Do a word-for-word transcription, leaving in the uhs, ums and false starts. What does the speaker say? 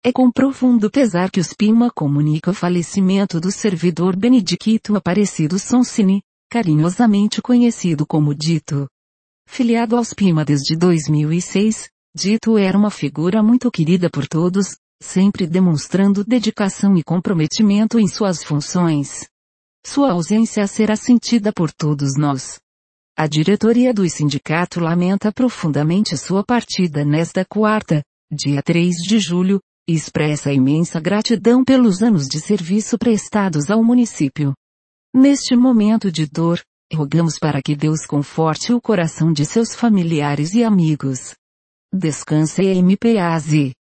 É com profundo pesar que o SPIMA comunica o falecimento do servidor Benedicto Aparecido Sonsini, carinhosamente conhecido como Dito. Filiado ao SPIMA desde dois mil e seis, Dito era uma figura muito querida por todos, sempre demonstrando dedicação e comprometimento em suas funções. Sua ausência será sentida por todos nós. A diretoria do sindicato lamenta profundamente sua partida nesta quarta, dia três de julho, e expressa imensa gratidão pelos anos de serviço prestados ao município. Neste momento de dor, rogamos para que Deus conforte o coração de seus familiares e amigos. Descanse em paz.